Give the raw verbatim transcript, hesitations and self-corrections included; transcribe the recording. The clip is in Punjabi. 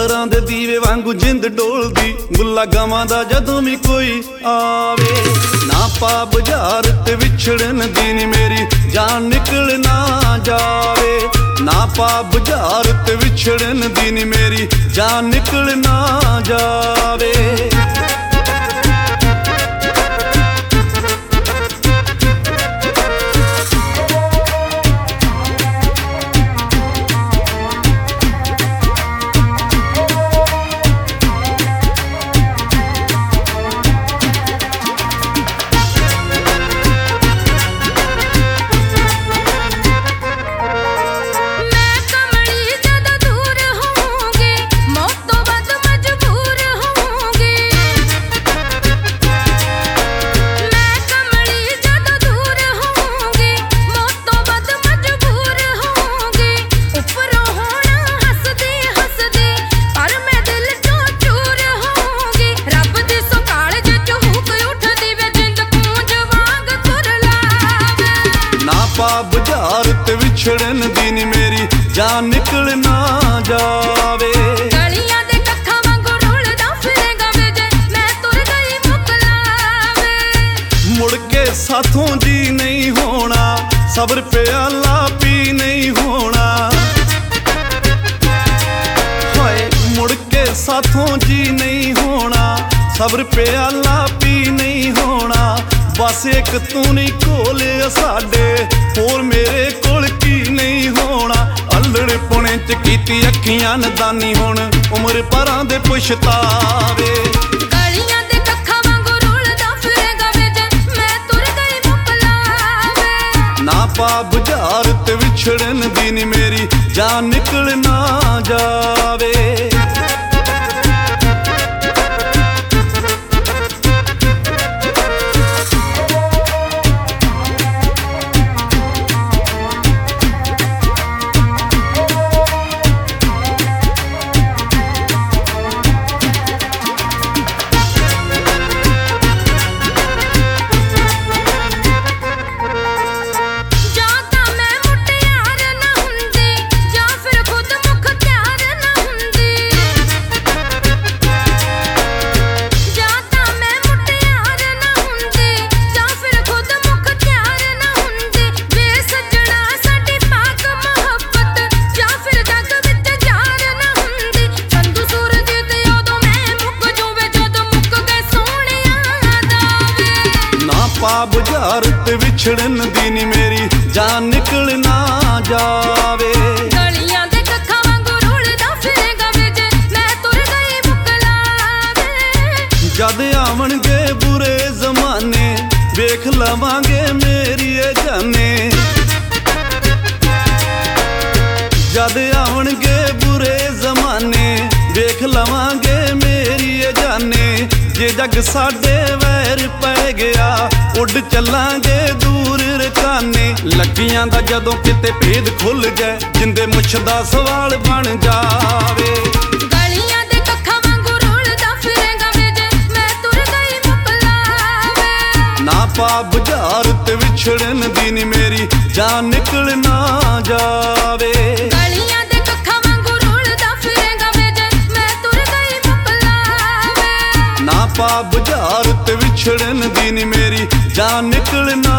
ਕਲਰਾਂ ਦੇ ਦੀਵੇ ਵਾਂਗੂ ਜਿੰਦ ਡੋਲਦੀ, ਗੁੱਲਾ ਗਾਵਾਂ ਦਾ ਜਦੋਂ ਵੀ ਕੋਈ ਆਵੇ। ਨਾ ਪਾ ਬਾਜ਼ਾਰ ਤੇ ਵਿਛੜਨ ਦੀ ਨੀ ਮੇਰੀ ਜਾਨ ਨਿਕਲ ਨਾ ਜਾਵੇ। ਨਾ ਪਾ ਬਾਜ਼ਾਰ ਤੇ ਵਿਛੜਨ ਦੀ ਨੀ ਮੇਰੀ ਜਾਨ ਨਿਕਲ ਨਾ ਜਾਵੇ। ਬਾਜ਼ਾਰ ਤੇ ਵਿਛੜਨ ਦੀ ਨੀ ਮੇਰੀ ਜਾਨ ਨਿਕਲ ਨਾ ਜਾਵੇ। ਗਲੀਆਂ ਦੇ ਕੱਖਾਂ ਵਾਂਗੂ ਰੁਲਦਾ ਫਿਰੇਗਾ ਵੇ ਜੇ ਮੈਂ ਤੁਰ ਗਈ ਮੁਕਲਾਵੇ। ਮੁੜ ਕੇ ਸਾਥੋਂ ਜੀ ਨਹੀਂ ਹੋਣਾ, ਸਬਰ ਪਿਆਲਾ ਪੀ ਨਹੀਂ ਹੋਣਾ। ਹਾਏ ਮੁੜ ਕੇ ਸਾਥੋਂ ਜੀ ਨਹੀਂ ਹੋਣਾ, ਸਬਰ ਪਿਆਲਾ ਪੀ ਨਹੀਂ ਹੋਣਾ। ਬਸ ਇੱਕ ਤੂੰ ਨਹੀਂ ਕੋਲ ਸਾਡੇ, ਹੋਰ ਮੇਰੇ ਕੋਲ ਕੀ ਨਹੀਂ ਹੋਣਾ। ਅਲੜ ਪੁਣੇ ਚ ਕੀਤੀ ਅੱਖੀਆਂ ਨਦਾਨੀ, ਹੁਣ ਉਮਰ ਪਰਾਂ ਦੇ ਪੁਛਤਾਵੇ। ਗਲੀਆਂ ਦੇ ਕੱਖਾਂ ਵਾਂਗੂ ਰੁਲਦਾ ਫਿਰੇਗਾ ਵੇ ਜੇ ਮੈਂ ਤੁਰ ਗਈ ਮੁਕਲਾਵੇ। ਨਾ ਪਾ ਬਾਜ਼ਾਰ ਤੇ ਵਿਛੜਨ ਦੀ ਨੀ ਮੇਰੀ ਜਾਨ ਨਿਕਲ ਨਾ ਜਾਵੇ। ਪਾ ਬਾਜ਼ਾਰ ਤੇ ਵਿਛੜਨ ਦੀ ਨੀ ਮੇਰੀ ਜਾਨ ਨਿਕਲ ਨਾ ਜਾਵੇ। ਗਲੀਆਂ ਦੇ ਕੱਖਾਂ ਵਾਂਗੂ ਰੁਲਦਾ ਫਿਰੇਗਾ ਵੇ ਜੇ ਮੈਂ ਤੁਰ ਗਈ ਮੁਕਲਾਵੇ। ਜਦ ਆਵਣਗੇ ਬੁਰੇ ਜ਼ਮਾਨੇ, ਵੇਖ ਲਵਾਂਗੇ ਮੇਰੀ ਇਹ ਜਾਨੇ। ਜਦ ਆਵਣਗੇ ਬੁਰੇ ਜ਼ਮਾਨੇ, ਵੇਖ ਲਵਾਂਗੇ ਮੇਰੀ ਇਹ ਜਾਨੇ। ਜੇ ਜੱਗ ਸਾਡੇ ਵੈਰ ਪੈ ਗਿਆ, ਉੱਡ ਚੱਲਾਂਗੇ ਦੂਰ ਰਕਾਨੇ। ਲੱਗੀਆਂ ਦਾ ਜਦੋਂ ਕਿਤੇ ਭੇਦ ਖੁੱਲ ਜਾਏ, ਜਿੰਦੇ ਮੁੱਛ ਦਾ ਸਵਾਲ ਬਣ ਜਾਵੇ। ਗਲੀਆਂ ਦੇ ਕੱਖਾਂ ਵਾਂਗੂ ਰੁਲਦਾ ਫਿਰੇਗਾ ਵੇ ਜੇ ਮੈਂ ਤੁਰ ਗਈ ਮੁਕਲਾਵੇ। ਨਾ ਪਾ ਬਾਜ਼ਾਰ ਤੇ ਵਿਛੜਨ ਦੀ ਨੀ ਮੇਰੀ ਜਾਨ ਨਿਕਲ ਨਾ ਜਾਵੇ। ਗਲੀਆਂ ਦੇ ਕੱਖਾਂ ਵਾਂਗੂ ਰੁਲਦਾ ਫਿਰੇਗਾ ਵੇ ਜੇ ਮੈਂ ਤੁਰ ਗਈ ਮੁਕਲਾਵੇ। ਨਾ ਪਾ ਬਾਜ਼ਾਰ ਤੇ ਵਿਛੜਨ ਦੀ ਨੀ ਮੇਰੀ ਜਾਨ ਨਿਕਲ ਨਾ